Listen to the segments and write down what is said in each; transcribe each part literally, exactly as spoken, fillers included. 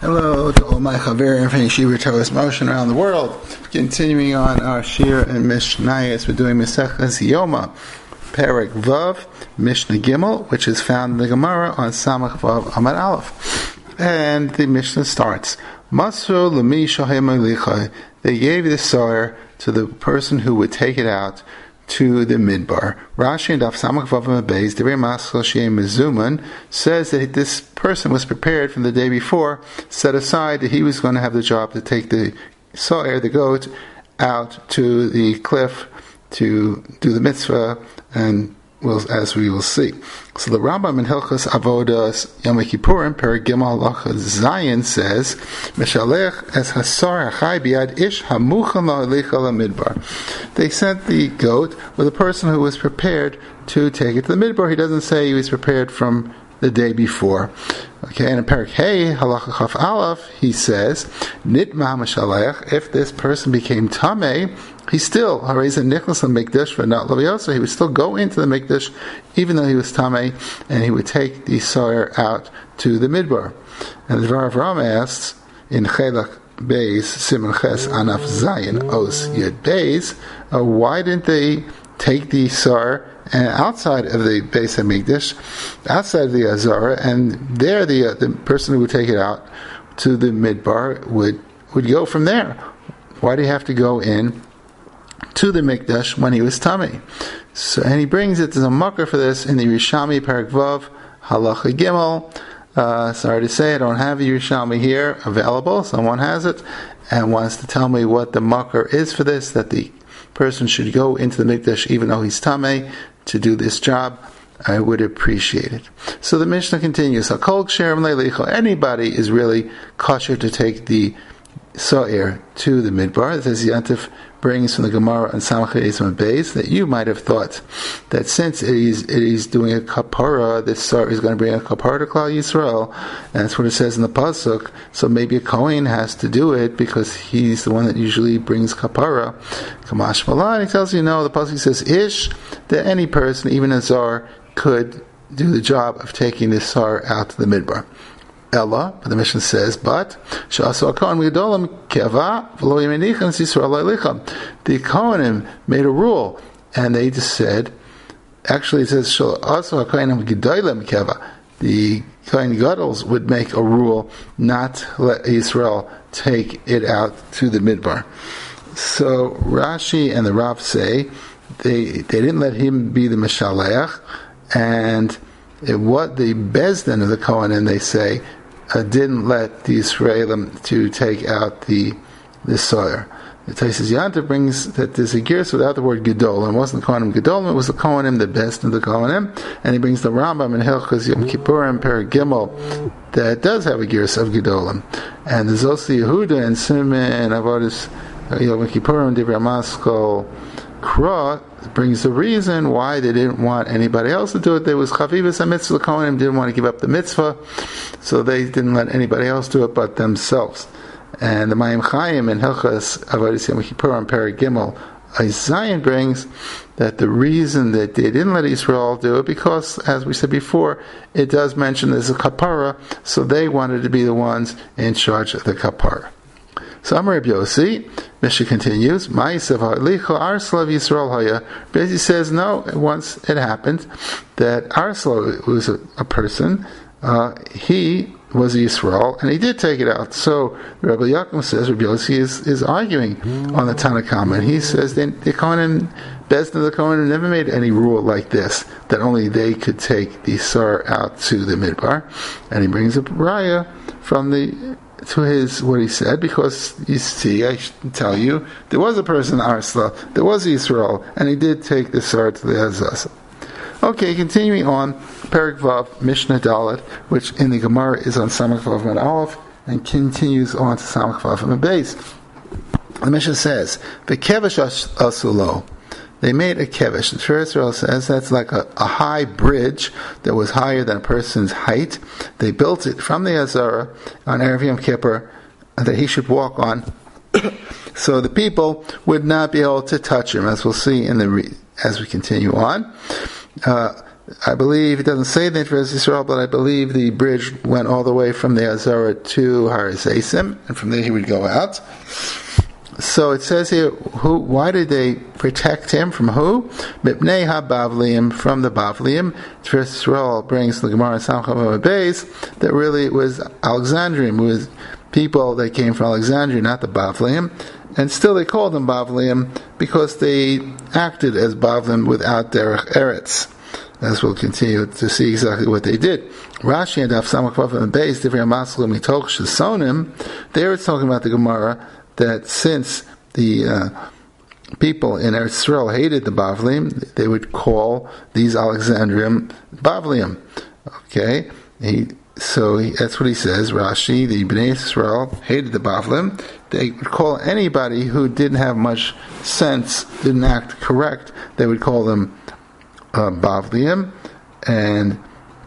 Hello to all my chaverim from Yeshiva Torah's Motion around the world. Continuing on our Shir and Mishnayos, we're doing Maseches Yoma, Perek Vav, Mishnah Gimel, which is found in the Gemara on Samach Vav Amud Aleph. And the Mishnah starts, Masru Lemi Shahem Elichai. They gave the sawyer to the person who would take it out to the midbar. Rashi and Daf Samach Vav Amud Beis, Divrei Maschil Sheim Mezuman, says that this person was prepared from the day before, set aside that he was going to have the job to take the sawyer, the goat, out to the cliff to do the mitzvah, and will, as we will see. So the Rambam in Hilchos Avodas Yom Kippurim, Perek Gimel Halacha Zayin says, Meshalech es hasar hachai biad ish hamucham la'olicha lamidbar. They sent the goat with a person who was prepared to take it to the midbar. He doesn't say he was prepared from the day before. Okay, and in Perek Hey, Halacha Chaf Aleph, he says, Nitma Meshalech, if this person became Tameh, he still, Hareza Nichlas Mikdash for not Laviosa, he would still go into the Mikdash, even though he was Tameh, and he would take the sawyer out to the midbar. And the Dvar Avram asks, in Chelak Beis, Simon Ches, Anaf Zayin, Os Yud Beis, uh, why didn't they take the sawyer and outside of the Beis HaMikdash, outside of the Azara, and there the uh, the person who would take it out to the midbar would would go from there? Why do you have to go in to the Mikdash when he was Tameh? So, and he brings it, there's a makar for this in the Yerushalmi Perek Vav Halacha Gimel. Uh, sorry to say, I don't have the Yerushalmi here available. Someone has it and wants to tell me what the makar is for this, that the person should go into the Mikdash even though he's Tameh to do this job. I would appreciate it. So the Mishnah continues, anybody is really kosher to take the sa'ir to the midbar. As Yantif brings from the Gemara and Samach Vav Beis, that you might have thought that since it is, it is doing a kapara, this sa'ir is going to bring a kapara to Klal Yisrael, and that's what it says in the pasuk. So maybe a Kohen has to do it because he's the one that usually brings kapara. Kamash Malan, he tells you no. The pasuk says ish, that any person, even a zar, could do the job of taking this sa'ir out to the midbar. Ella, but the Mishnah says, but the Kohanim made a rule, and they just said, actually it says, also the Kohen Gadol would make a rule not to let Israel take it out to the midbar. So Rashi and the Rav say they they didn't let him be the Meshaleach, and it, what the Bezdin of the Kohanim, they say, Uh, didn't let the Israelim to take out the the sawyer. The Taisus Yanta brings that there's a gears without the word Gedolim. It wasn't the Kohanim Gedolim, it was the Kohanim, the best of the Kohanim. And he brings the Rambam in Hilchos Yom Kippurim Perek Gimel that does have a gears of Gedolim. And there's also Yehuda and Simon and Avodas Yom Kippurim Divrei Maschil Kra brings the reason why they didn't want anybody else to do it. There was Chavivas HaMitzvah, the Kohanim didn't want to give up the mitzvah, so they didn't let anybody else do it but themselves. And the Mayim Chaim in Hilchos Avodas Yom Kippurim Perek Gimel Zion brings that the reason that they didn't let Israel do it, because, as we said before, it does mention there's a kapara, so they wanted to be the ones in charge of the kapara. So Amar Reb Yossi, Mishnah continues, Ma'asav ha'licha Arslav Yisrael haya. Basically says, no, once it happened that Arslav was a, a person, uh, he was a Yisrael, and he did take it out. So Rabbi Yaakov says, Reb Yossi is, is arguing on the Tanakama, and he says they, the Kohanim, Bezdin of the Kohanim never made any rule like this, that only they could take the sar out to the midbar. And he brings up Raya from the to his what he said, because you see, I should tell you, there was a person Arsla, there was Israel, and he did take the sar to the Azaz. Okay, continuing on, Perek Vav Mishnah Dalet, which in the Gemara is on Samach Vav Amud Aleph, and continues on to Samach Vav Amud Beis. The Mishnah says, "V'kevesh asulo." They made a kevesh. The Torah Israel says that's like a, a high bridge that was higher than a person's height. They built it from the Azara on Erev Yom Kippur that he should walk on, so the people would not be able to touch him, as we'll see in the re- as we continue on. Uh, I believe, it doesn't say the name for Israel, but I believe the bridge went all the way from the Azara to Har Zeisim, and from there he would go out. So it says here, who? Why did they protect him from who? Mipnei ha-Bavliim, from the Bavliim. First Israel brings the Gemara in Samchav Beis that really it was Alexandrian, it was people that came from Alexandria, not the Bavliim. And still they called them Bavliim because they acted as Bavliim without Derech Eretz. As we'll continue to see exactly what they did. Rashi and Daf Samach and Beis, Divrei Maslu Mitoch Shesonim, there it's talking about the Gemara that since the uh, people in Eretz Yisrael hated the Bavliim, they would call these Alexandrium Bavliim. Okay? He, so he, that's what he says, Rashi, the Bnei Yisrael hated the Bavliim. They would call anybody who didn't have much sense, didn't act correct, they would call them Uh, Bavliim, and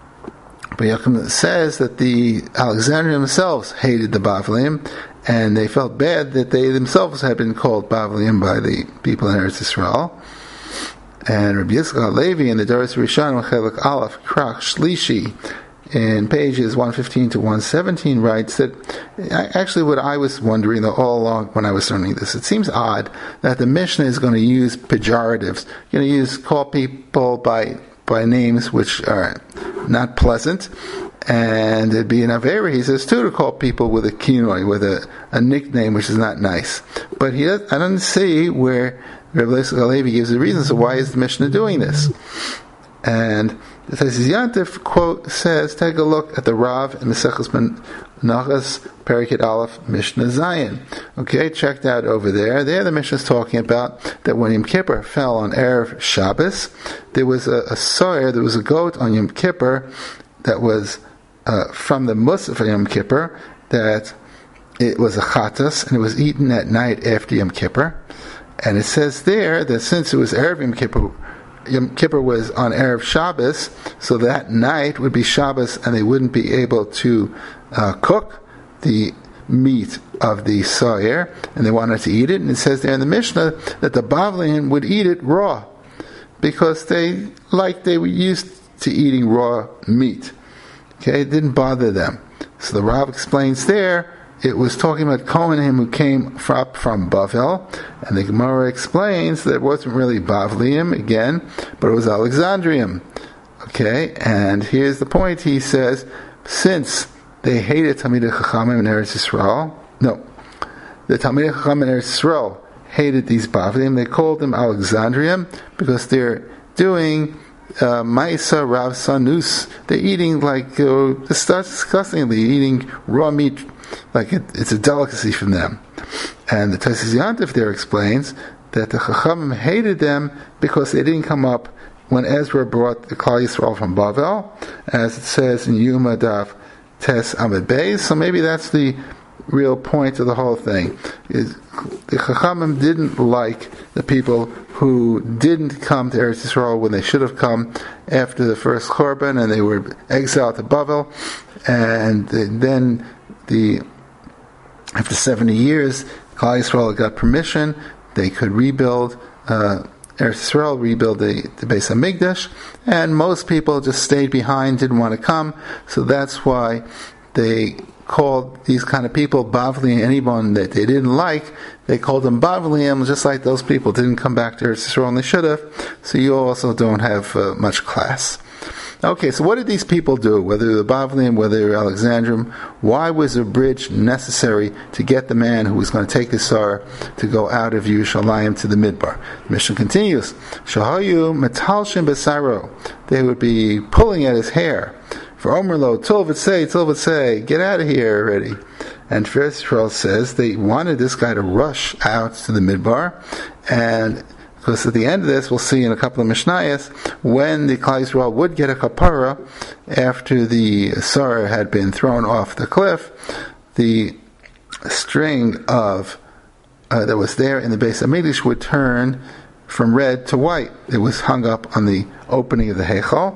B'Yakim says that the Alexandrians themselves hated the Bavliim, and they felt bad that they themselves had been called Bavliim by the people in Eretz Yisrael. And Rabbi Yitzchak Levi in the Doros Rishon Chelik Aleph Krach Shlishi in pages one fifteen to one seventeen writes that actually what I was wondering all along when I was learning this, it seems odd that the Mishnah is going to use pejoratives, going to use call people by by names which are not pleasant, and it'd be an avera, he says, too, to call people with a kinoi, with a, a nickname which is not nice. But he does, I don't see where Rabbi Yitzchak Levi gives the reason, so why is the Mishnah doing this? And the Taisis Yantif quote says, take a look at the Rav in Maseches Menachos Perikid Aleph Mishnah Zayin. Okay, checked out over there. There the Mishnah is talking about that when Yom Kippur fell on Erev Shabbos, there was a, a soyer, there was a goat on Yom Kippur that was uh, from the Musaf of Yom Kippur, that it was a chatas, and it was eaten at night after Yom Kippur. And it says there that since it was Erev Yom Kippur, Yom Kippur was on Erev Shabbos, so that night would be Shabbos, and they wouldn't be able to uh, cook the meat of the soyer, and they wanted to eat it. And it says there in the Mishnah that the Bavliim would eat it raw, because they like they were used to eating raw meat. Okay, it didn't bother them. So the Rav explains there, it was talking about Kohanim who came up from Bavel, and the Gemara explains that it wasn't really Bavliim again, but it was Alexandrium. Okay, and here's the point. He says, since they hated Talmidei Chachamim in Eretz Yisrael, no, the Talmidei Chachamim in Eretz Yisrael hated these Bavliim. They called them Alexandrium because they're doing Uh, Maisa Rav Sanus. They're eating like uh, disgustingly eating raw meat, like it, it's a delicacy from them. And the Taisis Yantif there explains that the Chachamim hated them because they didn't come up when Ezra brought the Klal Yisrael from Bavel, as it says in Yuma Daf Tes Amud Beis. So maybe that's the real point of the whole thing. Is the Chachamim didn't like the people who didn't come to Eretz Yisrael when they should have come after the first Churban, and they were exiled to Bavel, and then the after seventy years, Klal Yisrael got permission, they could rebuild uh, Eretz Yisrael, rebuild the, the Beis HaMikdash, and most people just stayed behind, didn't want to come, so that's why they called these kind of people Bavliim. Anyone that they didn't like, they called them Bavliim, just like those people didn't come back to Eretz Yisrael and they should have, so you also don't have uh, much class. Okay, so what did these people do? Whether they were Bavliim, whether they were Alexandrium, why was a bridge necessary to get the man who was going to take the Sar to go out of Yerushalayim to the Midbar? The mission continues. Shahayu metalshim besaro. They would be pulling at his hair. For Omerlo, Tilvatsei, Tilvatsei, get out of here already. And First Yisrael says they wanted this guy to rush out to the Midbar, and because at the end of this, we'll see in a couple of Mishnayos, when the Klal Yisrael would get a kapara after the Sar had been thrown off the cliff, the string of uh, that was there in the Beis HaMikdash would turn from red to white. It was hung up on the opening of the Heichal,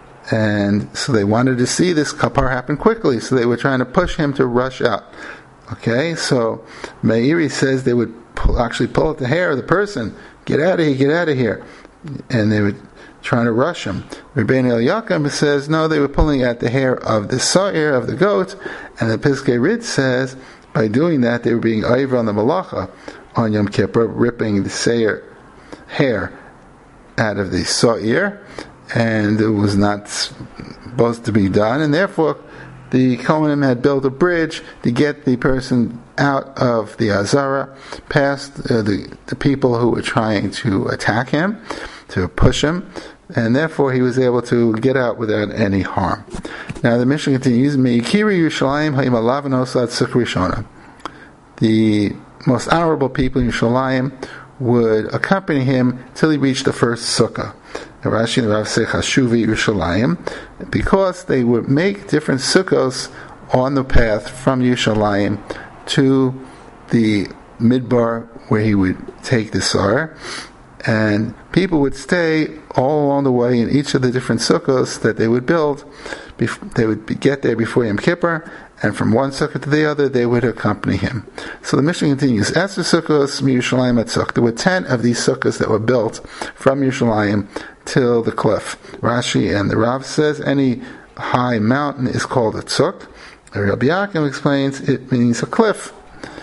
and so they wanted to see this kapara happen quickly, so they were trying to push him to rush out. Okay, so Meiri says they would pull, actually pull at the hair of the person. Get out of here, get out of here. And they would trying to rush him. Rebbeinu Eliakim says, no, they were pulling at the hair of the sa'ir, of the goat, and the Piskei Rit says, by doing that, they were being over on the malacha on Yom Kippur, ripping the sa'ir hair out of the sa'ir, and it was not supposed to be done, and therefore the Kohanim had built a bridge to get the person out of the Azara, past uh, the, the people who were trying to attack him, to push him, and therefore he was able to get out without any harm. Now the Mishnah continues, Me'ikiri Yerushalayim ha'im alav v'nosad sukkah rishona. The most honorable people in Yerushalayim would accompany him till he reached the first sukkah. Rashi and Rav say Hashuvi Yerushalayim, because they would make different sukkahs on the path from Yerushalayim to the midbar where he would take the sar, and people would stay all along the way in each of the different sukkahs that they would build. They would get there before Yom Kippur, and from one sukkah to the other, they would accompany him. So the Mishnah continues, as the sukkahs from Yerushalayim atzuk, there were ten of these sukkahs that were built from Yerushalayim till the cliff. Rashi and the Rav says any high mountain is called a tzuk. Rabbi Yaakov explains it means a cliff.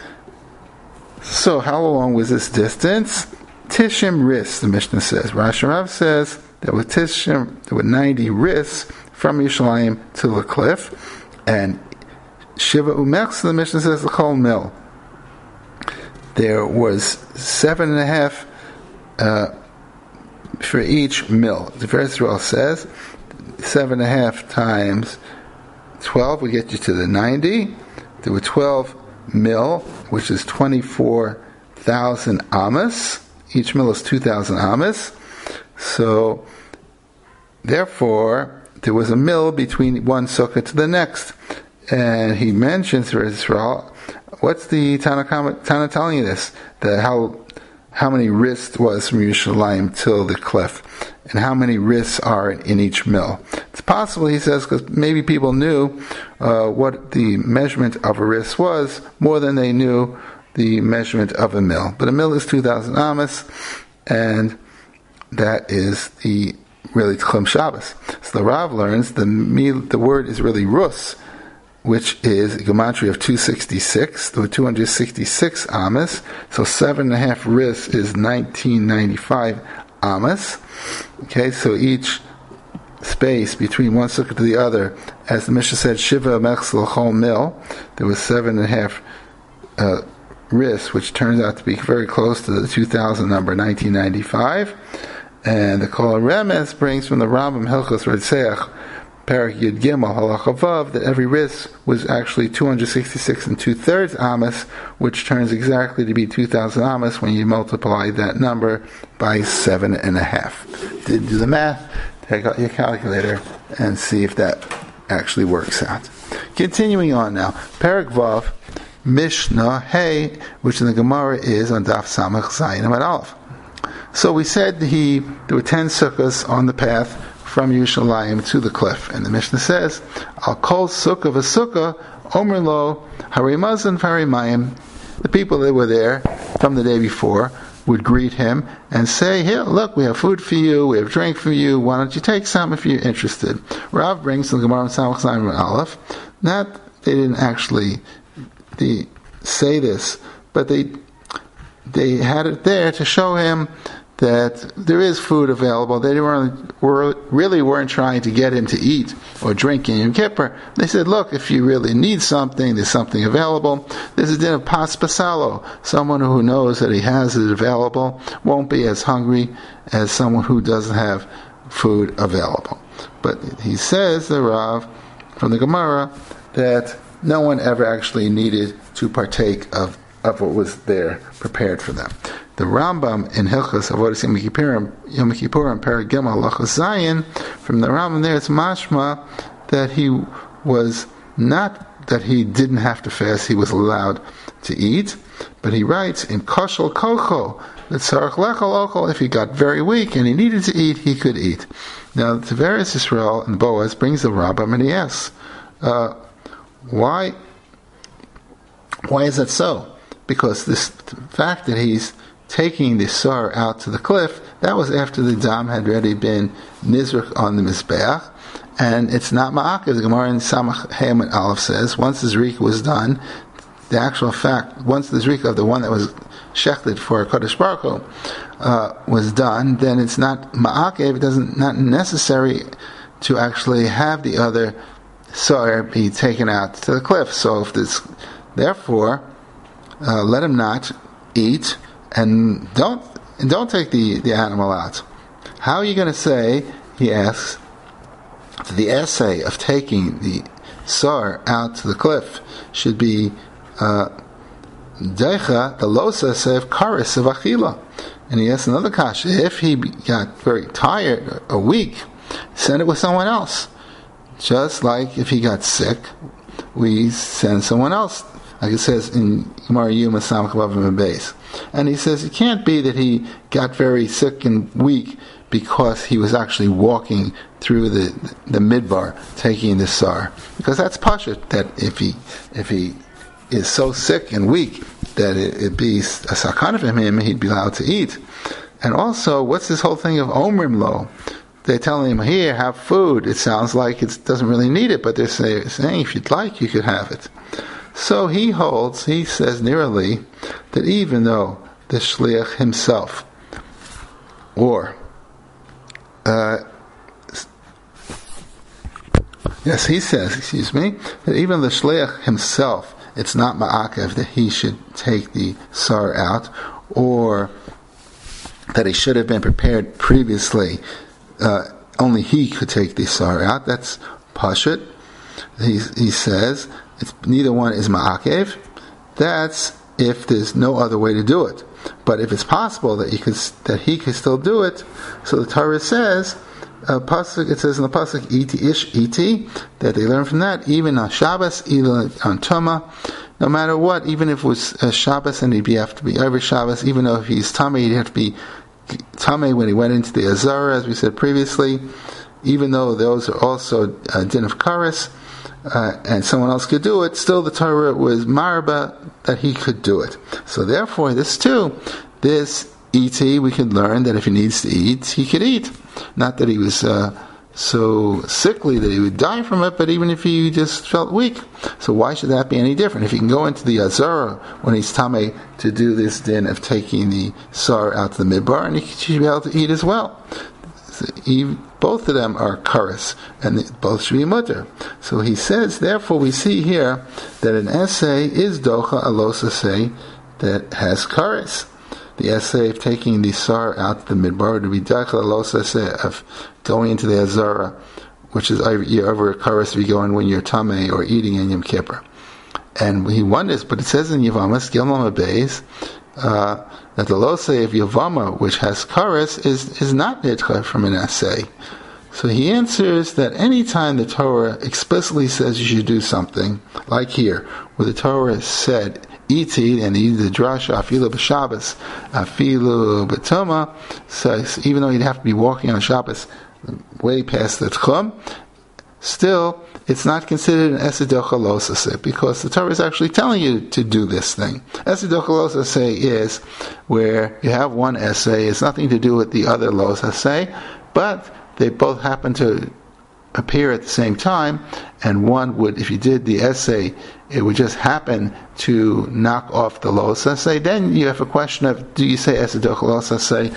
So how long was this distance? Tishim ris, the Mishnah says. Rashi and Rav says there were Tishim, there were ninety ris from Yerushalayim to the cliff, and Shiva Umechs, the Mishnah says, the whole mill. There was seven and a half uh, for each mill. The Tiferes Yisrael says seven and a half times twelve will get you to the ninety. There were twelve mill, which is twenty-four thousand amas. Each mill is two thousand amas. So, therefore, there was a mill between one sukkah to the next. And he mentions for Israel, what's the Tana, Tana telling you this? That how how many risks was from Yerushalayim till the cliff, and how many risks are in each mill? It's possible, he says, because maybe people knew uh, what the measurement of a risk was more than they knew the measurement of a mill. But a mill is two thousand amas, and that is the really Tchum Shabbos. So the Rav learns the the word is really rus, which is a gematria of two hundred sixty-six. There were two hundred sixty-six amas, so seven and a half ris is nineteen ninety-five amas. Okay, so each space between one sukkah to the other, as the Mishnah said, Shiva Mechs L'chol Mil, there was seven and a half uh, ris, which turns out to be very close to the two thousand number, nineteen ninety-five. And the Kol Remes brings from the Rambam Hilchos Redseach, Parak Yud Gimel Halacha Vav, that every ris was actually two hundred sixty-six and two thirds amas, which turns exactly to be two thousand amas when you multiply that number by seven and a half. Do the math, take out your calculator, and see if that actually works out. Continuing on now, Parak Vav, Mishnah Hey, which in the Gemara is on Daf Samach Zayin Amud Aleph. So we said he there were ten sukkahs on the path from Yerushalayim to the cliff, and the Mishnah says, "I'll call sukkah v'sukkah omer lo harimazan farimayim." The people that were there from the day before would greet him and say, "Here, look, we have food for you, we have drink for you. Why don't you take some if you're interested?" Rav brings the Gemara in Samach Zayin Aleph. Not they didn't actually they say this, but they they had it there to show him that there is food available. They weren't, were, really weren't trying to get him to eat or drink in Yom Kippur. They said, look, if you really need something, there's something available. There's a din of pas pasalo. Someone who knows that he has it available won't be as hungry as someone who doesn't have food available. But he says, the Rav, from the Gemara, that no one ever actually needed to partake of, of what was there prepared for them. The Rambam in Hilchos Avodas Yom Kippurim, Yom Kippurim, Parak Gimel, Halacha Zayin, from the Rambam there, it's mashma that he was not, that he didn't have to fast, he was allowed to eat, but he writes, in Koshel Kocho, that Sarach Lechol Ochol, if he got very weak and he needed to eat, he could eat. Now, the Tiferes Yisrael and Boaz brings the Rambam and he asks, uh, why, why is that so? Because this fact that he's taking the sar out to the cliff, that was after the dam had already been nizrach on the mizbeach, and it's not ma'akev. The Gemara in Samach Hem and Aleph says, once the zrika was done, the actual fact, once the zrika of the one that was shechted for Kodesh Baruch Hu, uh, was done, then it's not ma'akev. It doesn't not necessary to actually have the other sar be taken out to the cliff. So if this, therefore, uh, let him not eat. And don't and don't take the, the animal out. How are you going to say, he asks, that the essay of taking the sar out to the cliff should be Deicha, the losa say of karis of achila. And he asks another kasha, if he got very tired or weak, send it with someone else. Just like if he got sick, we send someone else. Like it says in Gemara Yuma Samach Vav and Beis. And he says it can't be that he got very sick and weak because he was actually walking through the the midbar taking the sar, because that's pashut that if he if he is so sick and weak that it, it be a sakana for him, he'd be allowed to eat. And also, what's this whole thing of omrim lo? They're telling him, here, have food. It sounds like it doesn't really need it, but they're say, saying if you'd like, you could have it. So he holds, he says nearly, that even though the shliach himself, or, uh, yes, he says, excuse me, that even the shliach himself, it's not ma'akev that he should take the sar out, or that he should have been prepared previously, uh, only he could take the sar out. That's pashut. He, he says, it's, neither one is ma'akev. That's if there's no other way to do it. But if it's possible that he could that he could still do it, so the Torah says, uh, pasuk, it says in the pasuk iti ish iti, that they learn from that even on Shabbos, even on Tuma, no matter what, even if it was uh, Shabbos and he'd be have to be every Shabbos, even though if he's tamei, he'd have to be tamei when he went into the Azara, as we said previously, even though those are also uh, din of kares. Uh, and someone else could do it, still the Torah was marba that he could do it. So therefore, this too, this et, we can learn that if he needs to eat, he could eat. Not that he was uh, so sickly that he would die from it, but even if he just felt weak. So why should that be any different? If he can go into the Azara when he's tamei to do this din of taking the sar out to the midbar, and he should be able to eat as well. Both of them are kares, and both should be mutter. So he says, therefore we see here that an essay is docha alos essay that has kares. The essay of taking the sar out to the midbar would be docha alos essay of going into the azara, which is over a kares we go in when you're tamei or eating in Yom Kippur. And he wonders, but it says in Yevamos, Gilmam Abeis, uh, that the losei of Yavama, which has kares, is, is not nidcha from an essay. So he answers that any time the Torah explicitly says you should do something, like here, where the Torah said, iti, and the drasha, afilu b'Shabbos, afilu b'Tuma, so even though you'd have to be walking on Shabbos way past the Tchum, still, it's not considered an Esidocha Losase, because the Torah is actually telling you to do this thing. Esidocha Losase is where you have one essay, it's nothing to do with the other Losase, but they both happen to appear at the same time, and one would, if you did the essay, it would just happen to knock off the Losase. Then you have a question of, do you say Esidocha Losase,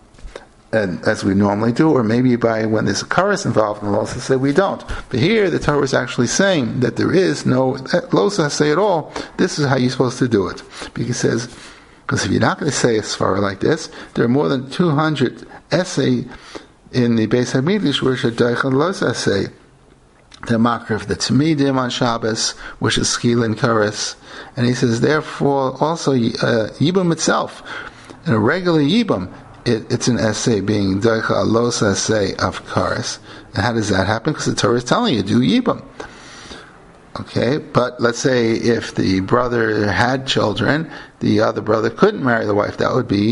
and as we normally do, or maybe by when there's a kares involved in the losa say we don't. But here the Torah is actually saying that there is no losa say at all. This is how you're supposed to do it. Because it says, because if you're not going to say a svara like this, there are more than two hundred essay in the Beis Hamikdash where shadaycha losa say. The makar of the Tamidim on Shabbos, which is skil and kares, and he says therefore also uh, yibum itself, in a regular yibum. It, it's an essay being doicha alos essay of kares. And how does that happen? Because the Torah is telling you, do yibam. Okay, but let's say if the brother had children, the other brother couldn't marry the wife. That would be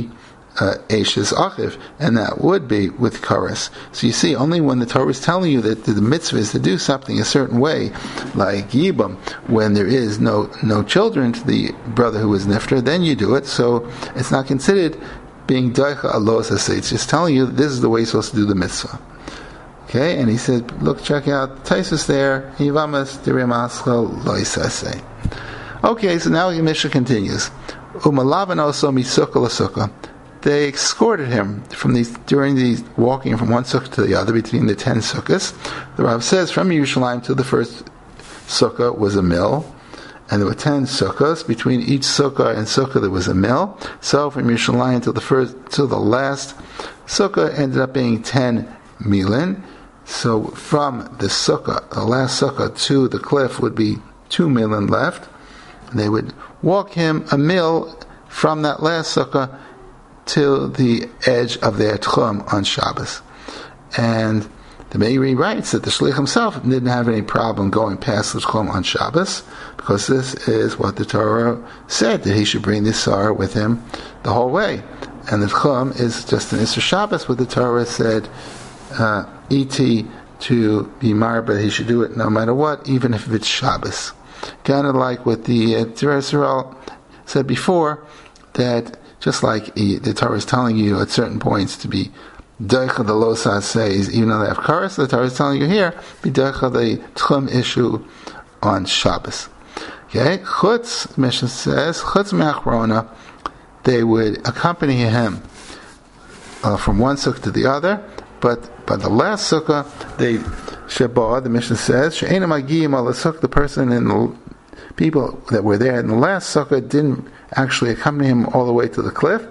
uh, Eishes Achiv, and that would be with Karas. So you see, only when the Torah is telling you that the mitzvah is to do something a certain way, like Yibam, when there is no no children to the brother who was nifter, then you do it. So it's not considered being Daicha Alos Aseh. It's just telling you that this is the way you're supposed to do the mitzvah. Okay, and he said, look, check out Taisus there, Yivamas Dirimaschel Lois Aseh. Okay, so now the Mishnah continues. Umalavan also misukah l'sukkah. They escorted him from these during these walking from one sukkah to the other between the ten sukkahs. The Rav says from Yerushalayim to the first sukkah was a mill, and there were ten sukkahs. Between each sukkah and sukkah there was a mill. So from Yerushalayim to the first to the last sukkah ended up being ten milin. So from the sukkah, the last sukkah to the cliff would be two milin left. They would walk him a mil from that last sukkah to the edge of their tchum on Shabbos. And the Meiri writes that the Shlich himself didn't have any problem going past the tchum on Shabbos, because this is what the Torah said, that he should bring the Sar with him the whole way. And the tchum is just an Isser Shabbos, where the Torah said, uh, iti to be mar, but he should do it no matter what, even if it's Shabbos. Kind of like what the uh, Torah said before, that just like he, the Torah is telling you at certain points to be Deicha the Losas says, even though they have Karas, the Torah is telling you here, be Deicha the Tchum issue on Shabbos. Okay, Chutz, the Mishnah says, Chutz Me'achrona, they would accompany him uh, from one sukkah to the other, but by the last sukkah, they Sheba, the Mishnah says, She'ena Magiyim al sukkah, the person and the people that were there in the last sukkah didn't actually accompany him all the way to the cliff.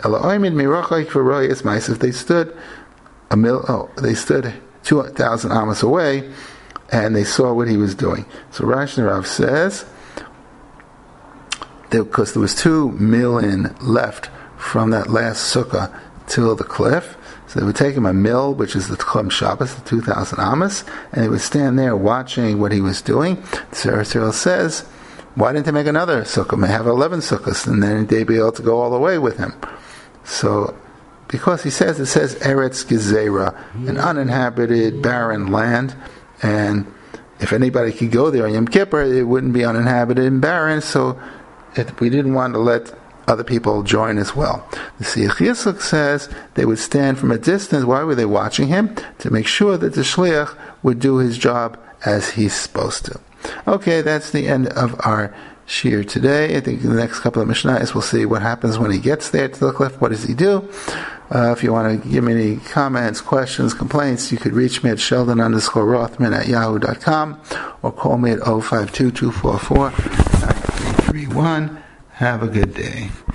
If they stood a mil, oh, they stood two thousand amos away, and they saw what he was doing. So Rash and Rav says, because there was two milin left from that last sukkah till the cliff, so they would take him a mil, which is the Tchum Shabbos, the two thousand amos, and they would stand there watching what he was doing. Sarah Cyril says, why didn't they make another sukkah? They have eleven sukkahs, and then they'd be able to go all the way with him. So, because he says, it says Eretz Gezerah, an uninhabited, barren land, and if anybody could go there on Yom Kippur, it wouldn't be uninhabited and barren, so it, we didn't want to let other people join as well. The Siach Yisuk says they would stand from a distance. Why were they watching him? To make sure that the Shliach would do his job as he's supposed to. Okay, that's the end of our shir today. I think in the next couple of Mishnahs we'll see what happens when he gets there to the cliff. What does he do? Uh, if you want to give me any comments, questions, complaints, you could reach me at Sheldon underscore Rothman at yahoo dot com or call me at oh five two, two four four, nine three three one. Have a good day.